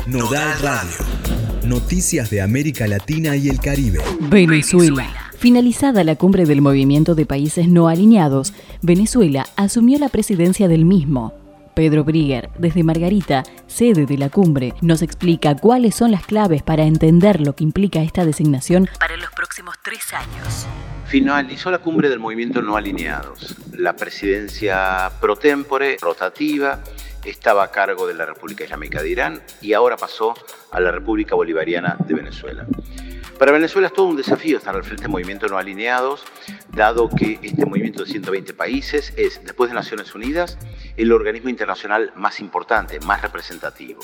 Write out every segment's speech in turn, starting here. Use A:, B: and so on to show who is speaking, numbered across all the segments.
A: Nodal Radio. Noticias de América Latina y el Caribe.
B: Venezuela. Finalizada la cumbre del Movimiento de Países No Alineados, Venezuela asumió la presidencia del mismo. Pedro Brigger, desde Margarita, sede de la cumbre, nos explica cuáles son las claves para entender lo que implica esta designación para los próximos 3 años.
C: Finalizó la cumbre del Movimiento No Alineados. La presidencia pro tempore, rotativa, estaba a cargo de la República Islámica de Irán y ahora pasó a la República Bolivariana de Venezuela. Para Venezuela es todo un desafío estar al frente del Movimiento No Alineados, dado que este movimiento de 120 países es, después de Naciones Unidas, el organismo internacional más importante, más representativo.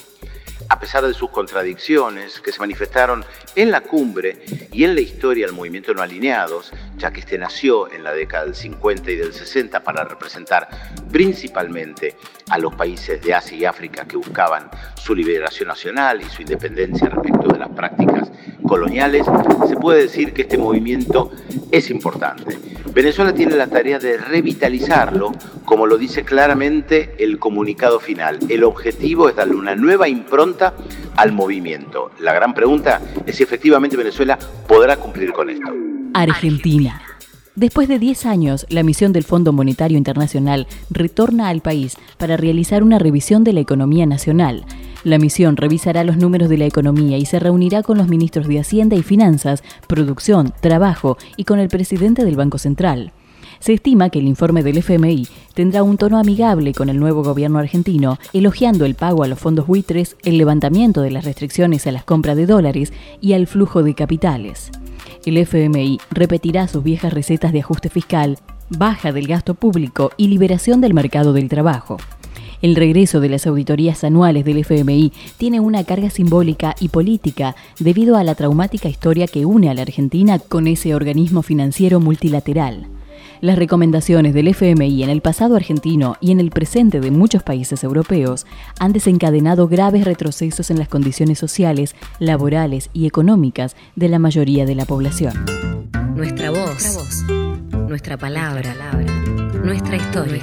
C: A pesar de sus contradicciones que se manifestaron en la cumbre y en la historia del Movimiento No Alineados, ya que este nació en la década del 50 y del 60 para representar principalmente a los países de Asia y África que buscaban su liberación nacional y su independencia respecto de las prácticas coloniales, se puede decir que este movimiento es importante. Venezuela tiene la tarea de revitalizarlo, como lo dice claramente el comunicado final. El objetivo es darle una nueva impronta al movimiento. La gran pregunta es si efectivamente Venezuela podrá cumplir con esto.
B: Argentina. Después de 10 años, la misión del Fondo Monetario Internacional retorna al país para realizar una revisión de la economía nacional. La misión revisará los números de la economía y se reunirá con los ministros de Hacienda y Finanzas, Producción, Trabajo y con el presidente del Banco Central. Se estima que el informe del FMI tendrá un tono amigable con el nuevo gobierno argentino, elogiando el pago a los fondos buitres, el levantamiento de las restricciones a las compras de dólares y al flujo de capitales. El FMI repetirá sus viejas recetas de ajuste fiscal, baja del gasto público y liberación del mercado del trabajo. El regreso de las auditorías anuales del FMI tiene una carga simbólica y política debido a la traumática historia que une a la Argentina con ese organismo financiero multilateral. Las recomendaciones del FMI en el pasado argentino y en el presente de muchos países europeos han desencadenado graves retrocesos en las condiciones sociales, laborales y económicas de la mayoría de la población.
D: Nuestra voz, nuestra palabra, nuestra historia.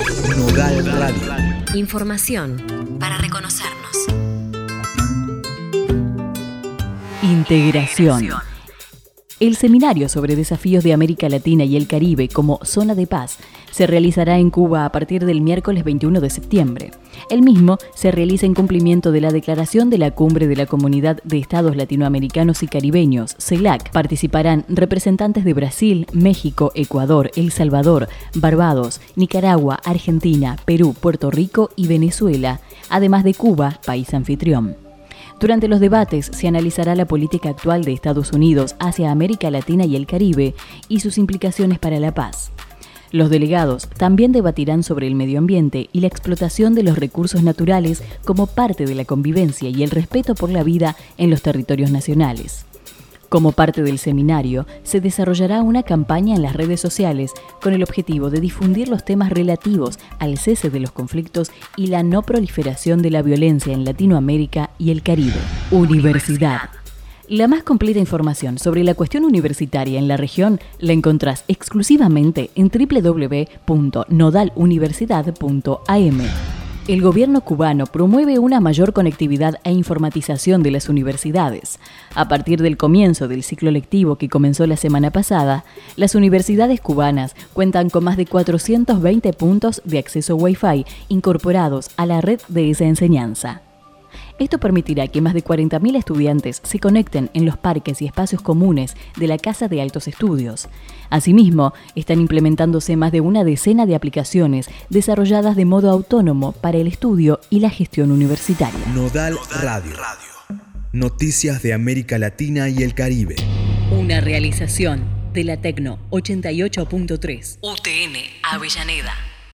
A: Nodal Radio.
D: Información para reconocernos.
B: Integración. El seminario sobre desafíos de América Latina y el Caribe como zona de paz se realizará en Cuba a partir del miércoles 21 de septiembre. El mismo se realiza en cumplimiento de la declaración de la Cumbre de la Comunidad de Estados Latinoamericanos y Caribeños, CELAC. Participarán representantes de Brasil, México, Ecuador, El Salvador, Barbados, Nicaragua, Argentina, Perú, Puerto Rico y Venezuela, además de Cuba, país anfitrión. Durante los debates se analizará la política actual de Estados Unidos hacia América Latina y el Caribe y sus implicaciones para la paz. Los delegados también debatirán sobre el medio ambiente y la explotación de los recursos naturales como parte de la convivencia y el respeto por la vida en los territorios nacionales. Como parte del seminario, se desarrollará una campaña en las redes sociales con el objetivo de difundir los temas relativos al cese de los conflictos y la no proliferación de la violencia en Latinoamérica y el Caribe. Universidad. La más completa información sobre la cuestión universitaria en la región la encontrás exclusivamente en www.nodaluniversidad.am. El gobierno cubano promueve una mayor conectividad e informatización de las universidades. A partir del comienzo del ciclo lectivo que comenzó la semana pasada, las universidades cubanas cuentan con más de 420 puntos de acceso Wi-Fi incorporados a la red de esa enseñanza. Esto permitirá que más de 40.000 estudiantes se conecten en los parques y espacios comunes de la Casa de Altos Estudios. Asimismo, están implementándose más de una decena de aplicaciones desarrolladas de modo autónomo para el estudio y la gestión universitaria.
A: Nodal Radio. Noticias de América Latina y el Caribe.
B: Una realización de la Tecno 88.3. UTN Avellaneda.